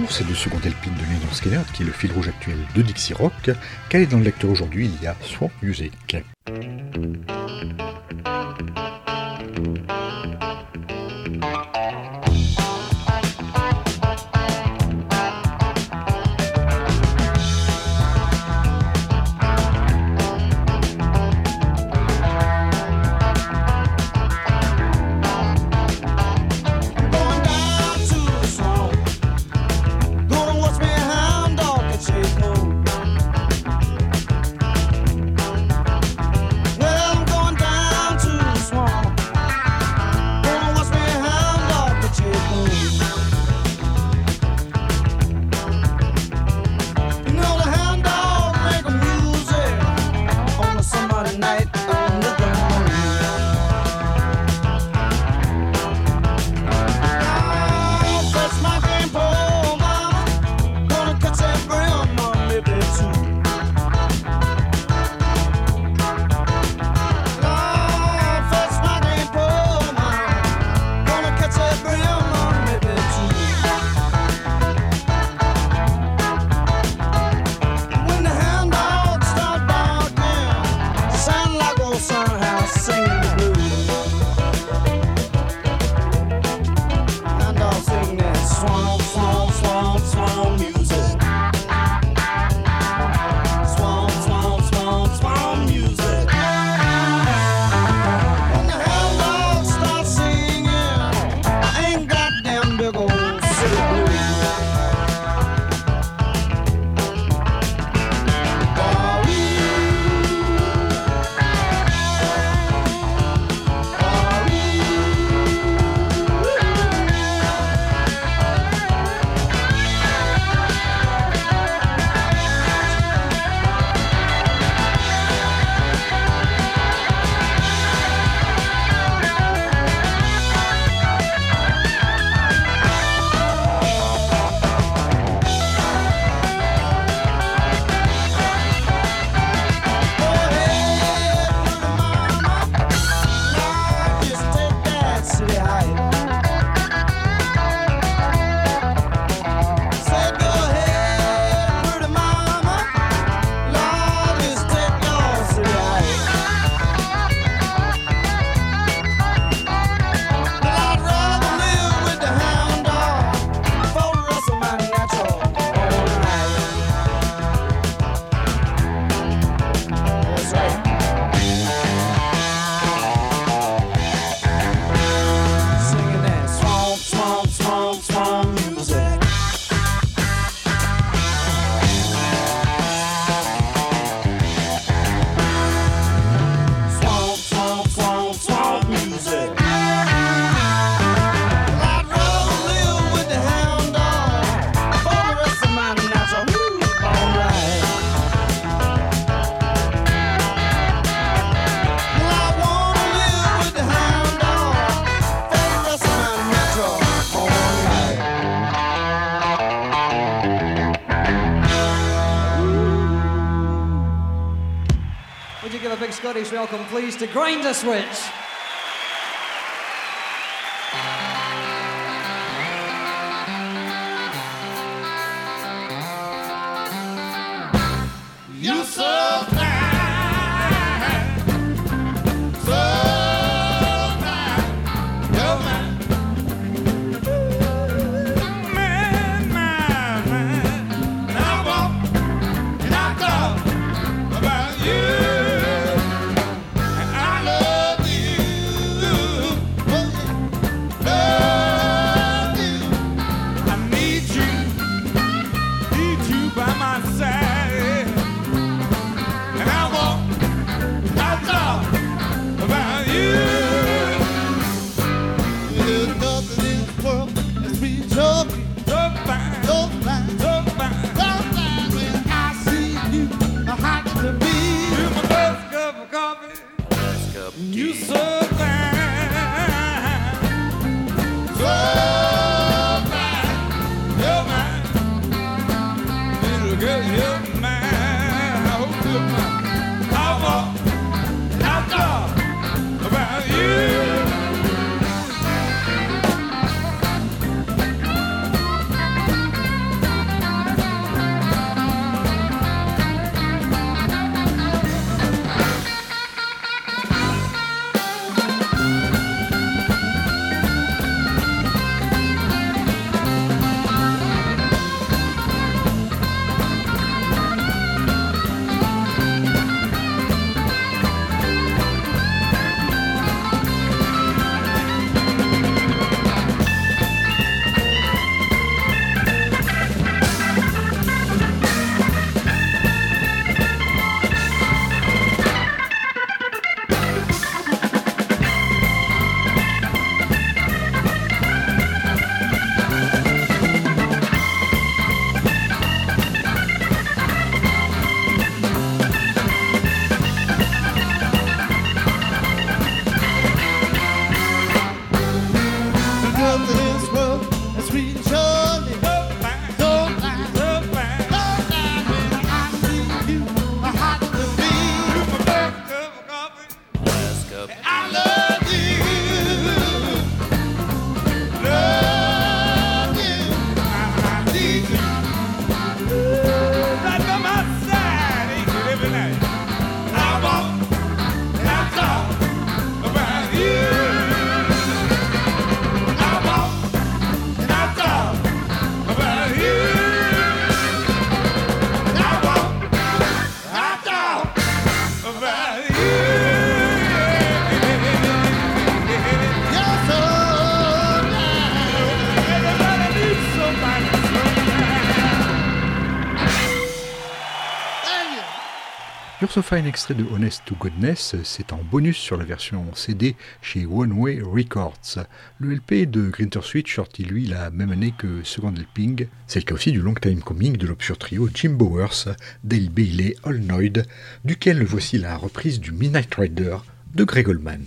c'est le second LP de Lynyrd Skynyrd qui est le fil rouge actuel de Dixie Rock. Calé dans le lecteur aujourd'hui, il y a Swamp Music. Scottish welcome, please, to Grinder Switch. You so you so fine, so fine, you're mine, little girl, you're mine. I hope you're mine. I'll talk about you. You're So Fine, extrait de Honest to Goodness, c'est en bonus sur la version CD chez One Way Records. Le LP de Grinter Sweet sorti lui la même année que Second Helping, c'est le cas aussi du Long Time Coming de l'obscur trio Jim Bowers, Dale Bailey, All Noyd, duquel voici la reprise du Midnight Rider de Greg Allman.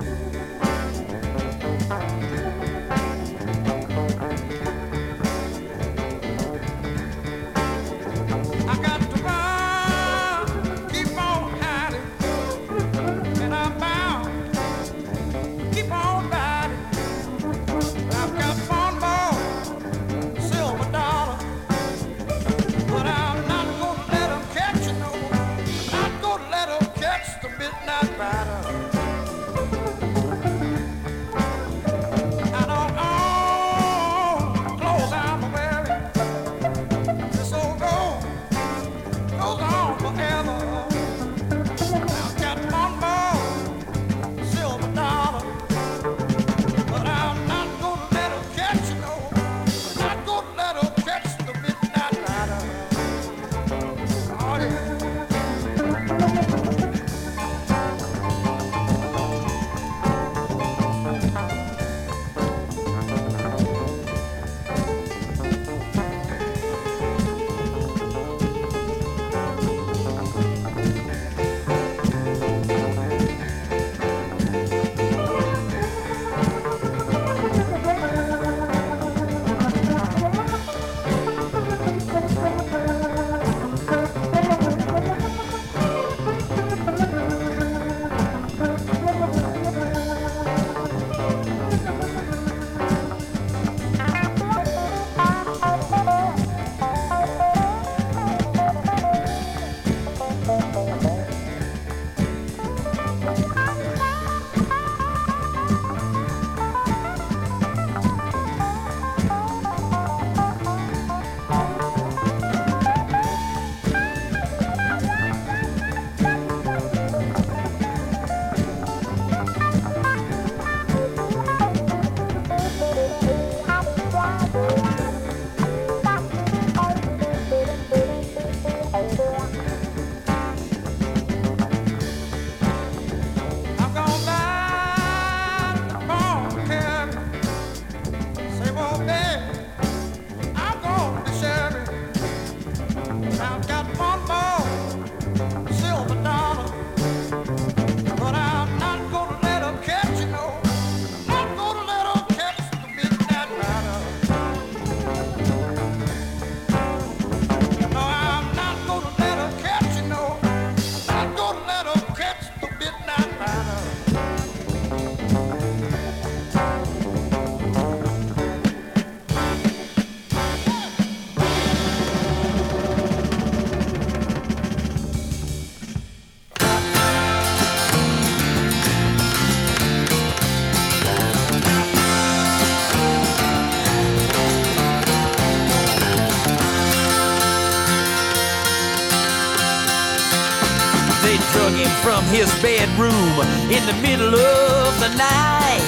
From his bedroom in the middle of the night,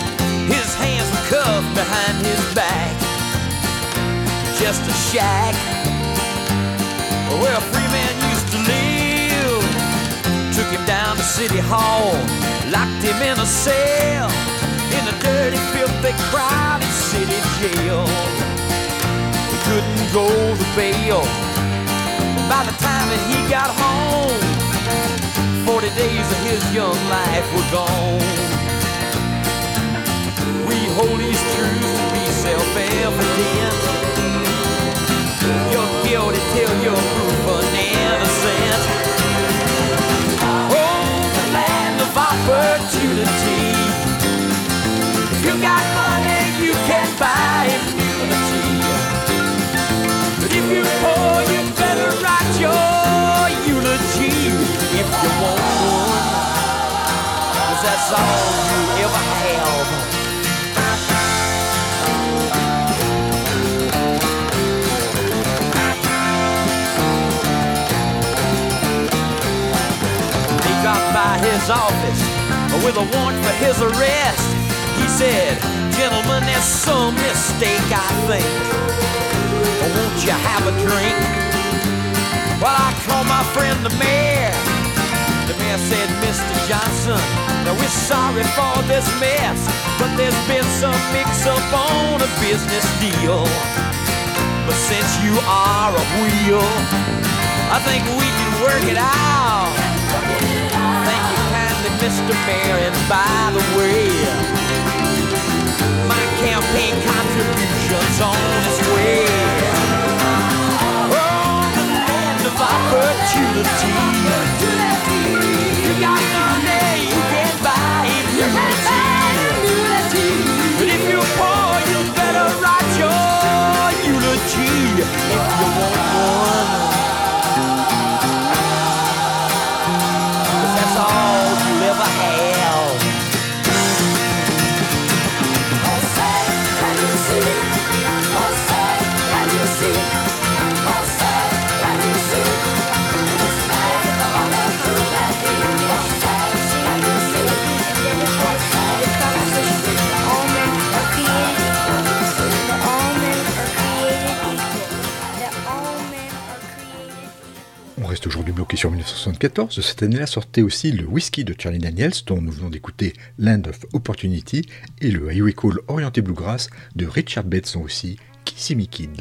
his hands were cuffed behind his back. Just a shack where a free man used to live. Took him down to City Hall, locked him in a cell in the dirty, filthy, crowded city jail. He couldn't go to bail. By the time that he got home, 40 days of his young life were gone. We hold these truths to be self-evident. You're guilty till you're proven innocent. Oh, the land of opportunity. If you got money, you can buy immunity. But if you're poor, you better write your eulogy. If you want one, 'cause that's all you ever have. He dropped by his office with a warrant for his arrest. He said, "Gentlemen, there's some mistake, I think. Won't you have a drink?" Well, I called my friend the mayor. mayor said, Mr. Johnson, now we're sorry for this mess, but there's been some mix-up on a business deal. But since you are a wheel, I think we can work it out. Thank you kindly, Mr. Mayor, and by the way, my campaign contribution's on its way. Oh, the land of opportunity. You got money, you can buy immunity. But if you're poor, you better write your eulogy if you want one. 'Cause that's all you'll ever have. Oh, say, can you see? Oh, say, can you see? Oh, say, can you see? This man of all the food that he was. Say, can you see? Oh, say, can you see? All men are created equal. All men are created equal. All men are created equal. On reste aujourd'hui bloqué sur 1974. Cette année-là sortait aussi le Whiskey de Charlie Daniels, dont nous venons d'écouter Land of Opportunity, et le Highway Call orienté bluegrass de Richard Bateson aussi, Kissimmee Kid.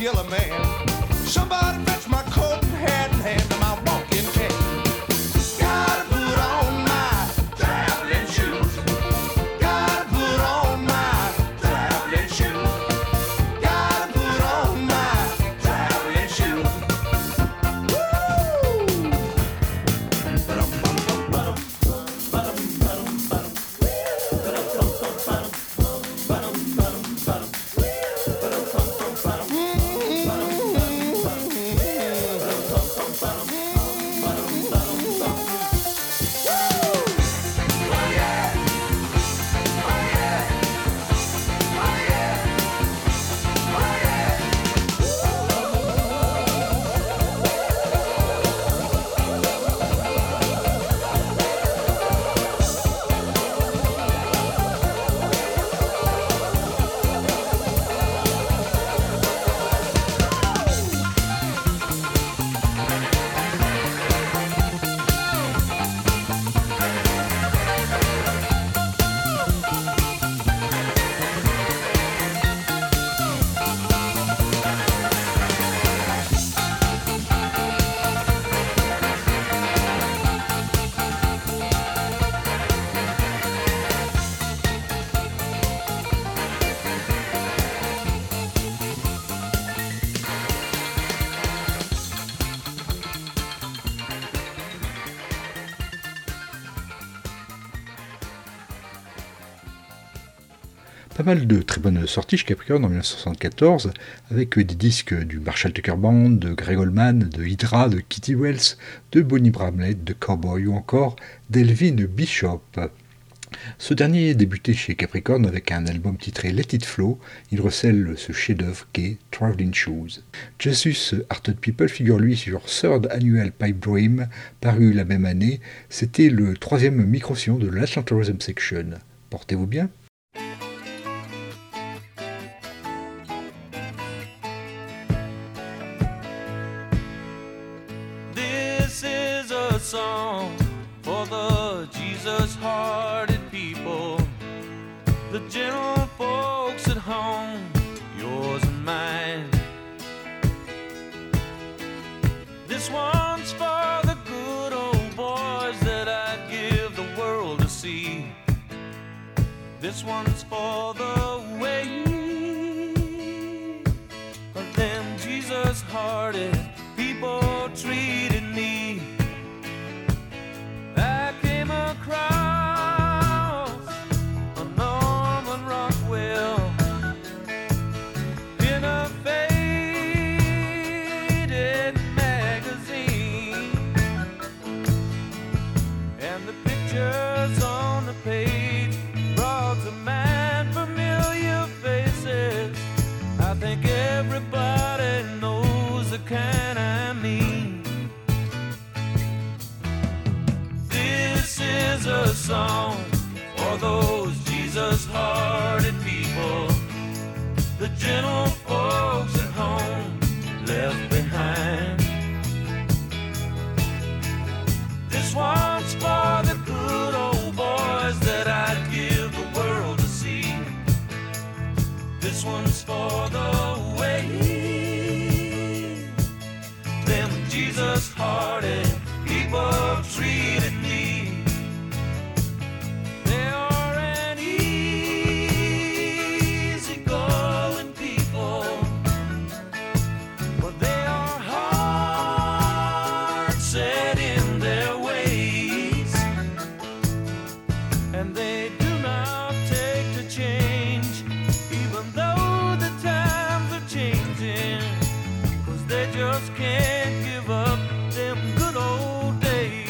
yellow man. Somebody fetch my coat and hat and hand to my walking cane. Gotta put on my traveling shoes. Gotta put on my traveling shoes. Gotta put on my traveling shoes. Pas mal de très bonnes sorties chez Capricorn en 1974, avec des disques du Marshall Tucker Band, de Greg Allman, de Hydra, de Kitty Wells, de Bonnie Bramlett, de Cowboy ou encore d'Elvin Bishop. Ce dernier débutait chez Capricorn avec un album titré Let It Flow. Il recèle ce chef-d'œuvre qu'est Traveling Shoes. Jesus Hearted People figure lui sur Third Annual Pipe Dream, paru la même année. C'était le 3e micro-sillon de l'Atlanta Rhythm Section. Portez-vous bien. Song for the Jesus-hearted people, the gentle folks at home, yours and mine. This one's for the good old boys that I'd give the world to see. This one's for the way of them Jesus-hearted people treated me. Across a Norman Rockwell in a faded magazine, and the pictures on the page brought to mind familiar faces. I think everybody knows the kind I mean. This is a song for those Jesus-hearted people, the gentle folks at home left behind. This one's for the good old boys that I'd give the world to see. This one's for the way them Jesus-hearted people treated me. They are an easy-going people, but they are hard set in their ways, and they do not take to change, even though the times are changing, 'cause they just can't give up them good old days.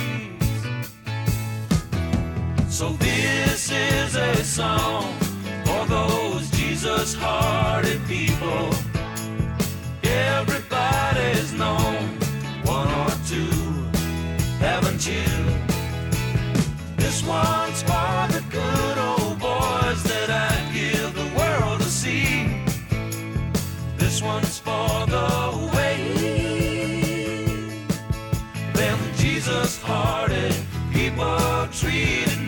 So this is a song for those Jesus-hearted people. Everybody's known one or two, haven't you? This one's for the good old boys that I'd give the world to see. This one's for the way them Jesus-hearted people treated